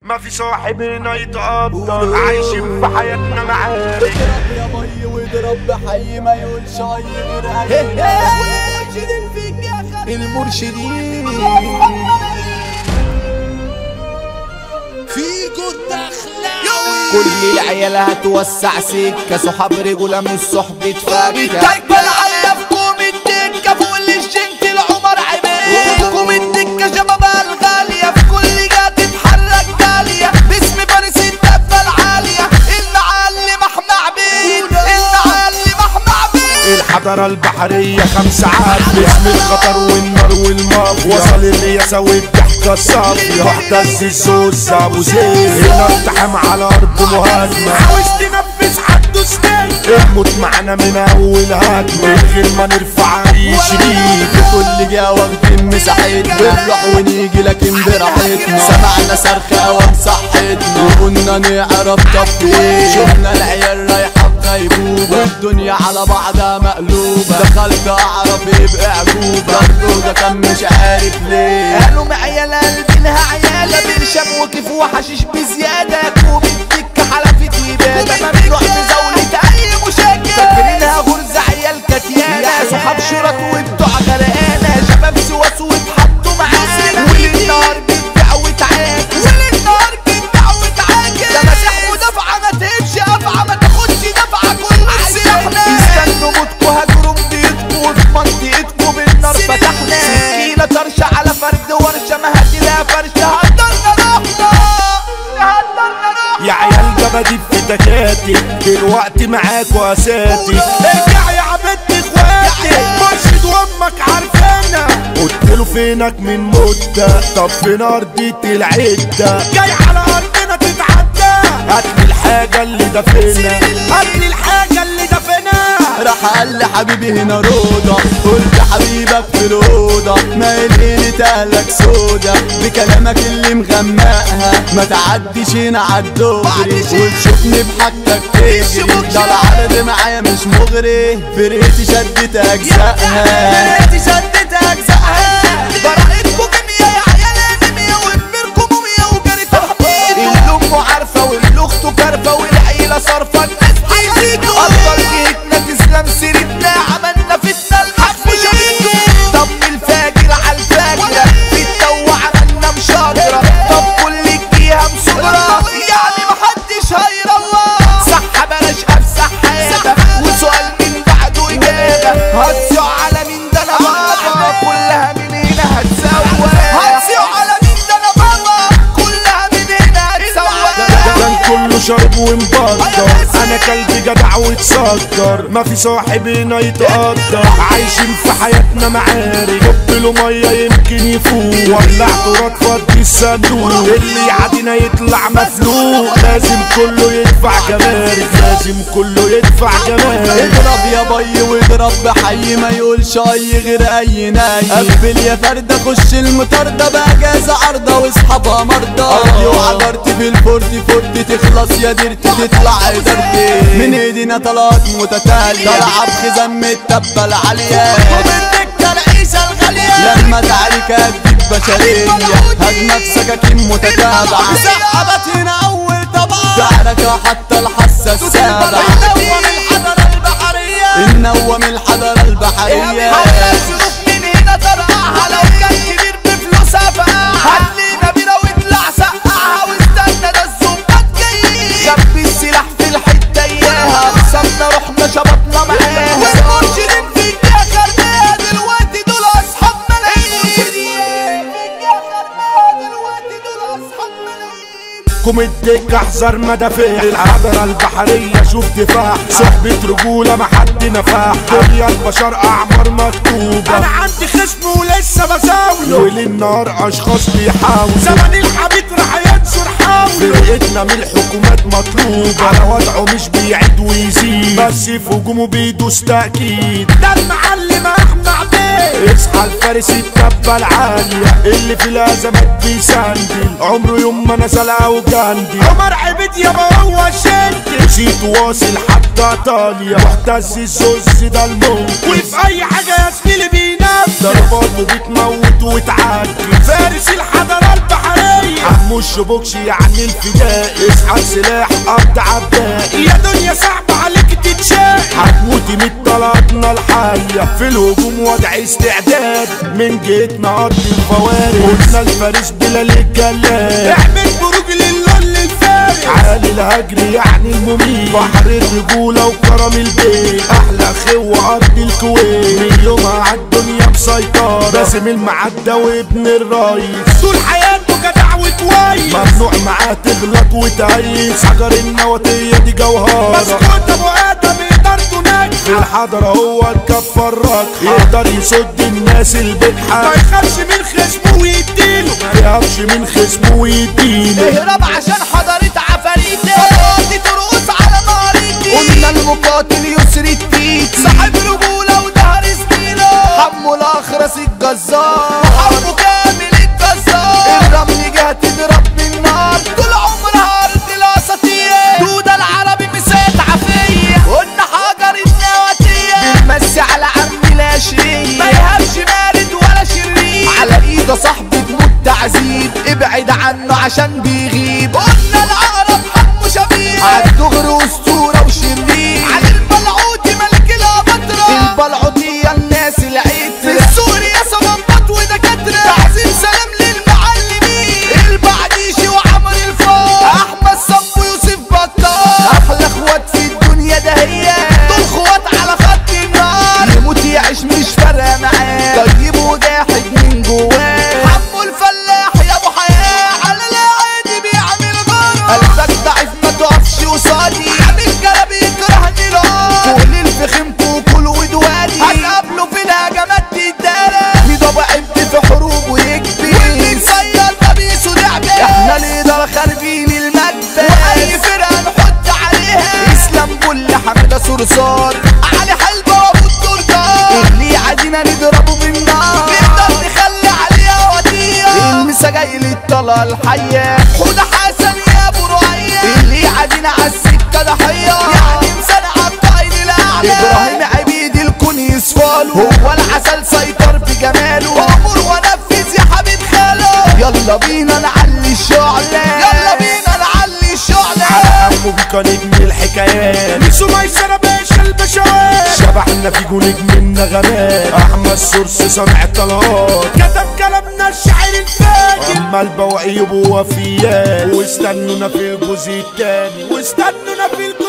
ما في صاحبنا يتقدر عايشين في حياتنا معارك. اضرب يا مي واضرب بحي ما يقولش اي غير المرشدين فيك يا خالد المرشدين فيكو الدخلاوي. كل العيال هتوسع سكة صحاب رجولة مش صحبة فاكهة. الدكة العيافكم الدكة فوق الجنت العمر عباد فوقكم الدكة شبابها الغالية في كل جهة تتحرك تالية باسم فارس الدبة العالية المعلم احمى عبيد المعلم احمى عبيد. الحضارة البحرية 5 عاد باسم الخطر والنار والمافيا وصل الرياسة والضحكة الصافية واحتز الزوز ابو زيد هنا التحام على ارض مهاجمة عاوز تنفذ حده سنين اموت معنا من اول هجمة من غير ما نرفع اي شريك. كل جهة واخدين مساحتنا بنروح ونيجي لكن براحتنا سمعنا صرخة ومصحتنا وقلنا نعرف طب ايه. شفنا العيال رايحة بغيبوبة الدنيا على بعضها مقلوبة دخلت اعرف ايه بعجوبة برضه ده كان مش عارف ليه. قالوا معيال قلبينها عيالة برشام وكيف وحشيش بزيادة كوب الدكة حلفت وبادة ممنوع مزاولة اي مشاكل فاكرينها غرزة عيال كتيانة صحاب شرط وبتوع غرقانة شباب سواس واتحطوا معانا والنهار بتبيع وتعاكل والنهار بتبيع وتعاكل ده مسيح ودفعة ما تهبش افعى ما تاخدش دفعة كل مسيحنا استنوا موتكوا هاجروا بيتكوا وفي منطقتكوا بالنار فتحنا سكينة طرشة على فرد ورشة ما هتلاقي فرشة هتضلنا روحنا يا عيال جبدي في تكاتك دلوقتي معاكوا اساتك ارجع يا عبد اخواتي مرشد وامك عارفانا قلت له فينك من مدة طب فين ارضية العدة جاي على ارضنا تتعدى هاتلي الحاجة اللي دفنا هاتلي الحاجة اللي دفنا. راح قال لي حبيبي هنا روضة قلت حبيبك في الأوضة ما ليلة أهلك سودا بكلامك اللي مغمقها ما تعديش هنا عالدغري وتشوفني بحاجتك تجري ده العرض معايا مش مغري فرقتي شدت أجزائها فرقتي شدت أجزائها براءتكم كيميا يا عيال انيميا وكبيركم موميا وجري تحميد اللي أمه عارفة واللي أخته كارفة والعيلة صارفة الناس عايزينه أفضل جهتنا تسلم سيرتنا عملنا فتنة المحفوشة منه طب الفاجر عالفاجرة بتدوع عملنا مشاجرة طب كل الجهة مسجرة يعني محدش هيروح صح بلاش أفسح حياتك وسؤال من بعده إجابة هتسيع على مين ده أنا بابا كلها من هنا هتسوى هتسيع على مين ده أنا بابا كلها من هنا هتسوى كان كله شرب ومبطر انا كلبي جدع واتسكر ما في صاحبنا يتقدر عايشين في حياتنا معارك حط له ميه يمكن يفوق ولع تراب فضي الصندوق اللي يعدينا يطلع مفلوق لازم كله يدفع جمارك لازم كله يدفع جمارك. اضرب يا بي واضرب بحي ما يقولش اي غير اي ناي قبل يا فردة خش المطاردة باجازة عرضة واصحابها مرضى ارضي وعبرتي في الفورتي فورتي تخلص يا ديرتي تطلع ادارتي من ايدينا طلعت متتالية تلعب خزام التبة العالية وبالدكة العيشة الغالية لما تعارك هتجيب بشرية هجمة سكاكين متتابعة سحبت هنا اول طبعا تعركة حتى الحاسة السابعة النوم الحضرة البحرية النوم الحضرة البحرية من هنا طرقعها لو كان كبير بفلوسها فقعها هتلينا بينا واطلع سقعها واستنى ده الزنبات جاي خبي السلاح في الحتة اياها اقسمنا رحنا شبطنا معاها والمرشدين فيك يا خربانة دلوقتي دول اصحاب ملايين دلوقتي دول اصحاب ملايين. قوم الدكة احذر مدافع الحضرة البحرية شوف دفاع صحبة رجولة ما حد نفاح دنيا البشر اعمار مكتوبة انا عندي خصم ولسه بزاوله وللنار اشخاص بيحاولوا زمن الحبيب راح ينصر حاوله فرقتنا من الحكومات مطلوبة على وضعه مش بيعيد ويزيد بس في هجومه بيدوس تأكيد ده المعلم احمى عبيد اصحى الفارس الدبة العالية اللي في الازمات بيسندل عمره يوم ما نزل او جندي عمر عبيد يابا هو الشنكل زيت واصل حتى ايطاليا محتز الزوز ده الموت وفي اي حاجة يا زميلي بينام ضرباته بتموت وتعدي فارس الحضارة البحرية عموش بوكش يعني الفداء، اسحب سلاح قبض عبائي، يا دنيا صعبة عليك تتشاق، هتموتي من طلقاتنا الحية في الهجوم وضع استعداد، من جيتنا ارض الفوارق قلنا الفارس بلا للجلاد، اعمل بروج للول الفارق، عالي الهجر يعني المميت، بحر الرجولة وكرم البيت، احلى خوة ارض الكويت، من يومها عالدنيا مسيطرة، باسم المعدة وابن الرئيس، طول حياته جدع وكويس، ممنوع معاه تغلط وتهيس، حجر النواتية دي جوهرة، مسكوت ابو ادم ادارته ناجحة، في الحضرة هو الكفار راجحة، يقدر يصد الناس البجحة، ما يخافش من خصمه ويديله، ما يخافش من خصمه ويديله، اهرب عشان حضرت عفاريتي، فضاتي ترقص على ناريتي، قلنا المقاتل يسري التيتي، صاحب رجولة ودهر سنينه، حمو الاخرس الجزار، حمو كامل الجزار، الرمل جه تضرب بالنار، طول عمرها ارض الاساطير، دودة العربي مسات عافية، قلنا حجر النواتية، بنمسي على عم العشرية، ما يهبش بارد ولا شرير، على ايده صاحبي تموت تعذيب، ابعد عنه عشان بيغيب، قلنا العقرب حمو شبيه، عالدغري اسطورة وشرير، على البلعوتي ملك الابطرة، البلعوتية الناس العيد، في سوريا صمامات ودكاترة، تعظيم سلام للمعلمين، البعديشي وعمر الفار، احمد صب ويوسف بطال، احلى اخوات في الدنيا ده هي، دول اخوات على خط النار، يموت يعيش مش فارقة معاه، طيب وجاحد من جواه، حمو الفلاح يا ابو حياة، على العادي بيعمل غرام، قلبك ضعيف ما تقفش قصادي، عامل كلام يكرهني نار، فوق الفخمكوا كل ودوادي، هنقابله في الهجمات تتدارى، ميدو عمت في حروب ويكبي، والبنصير خبيث ولعبة، احنا الإدارة خاربين المادة، وأي فرقة نحط عليها، اسلام كل حمادة صرصار، علي حلبة وابو الدردار، اللي عادينا نضربه بالنار، نقدر نخلي عليها ودية، المسا جاي للطلقة الحية، حودة حسن يا ابو رؤية، اللي عادينا عالسكة ضحية، يعني مسانع الطايل الأعلى، إبراهيم عبيد الكون يصفاله، هو العسل سيطر بجماله، وأمر ونفذ يا حبيب خاله، يلا بينا نعلي الشعلة، يلا بينا نعلي الشعلة، على همه بيكا نجم الحكايات، ميسو ميسرة باشا البشوات، شبحنا في نجم النغمات، احمد سورس صانع الطلقات، كتب كلامنا الشاعر الفاجر، اما البواعيب ووفيات، واستنونا في الجزء التاني، واستنونا في الجزء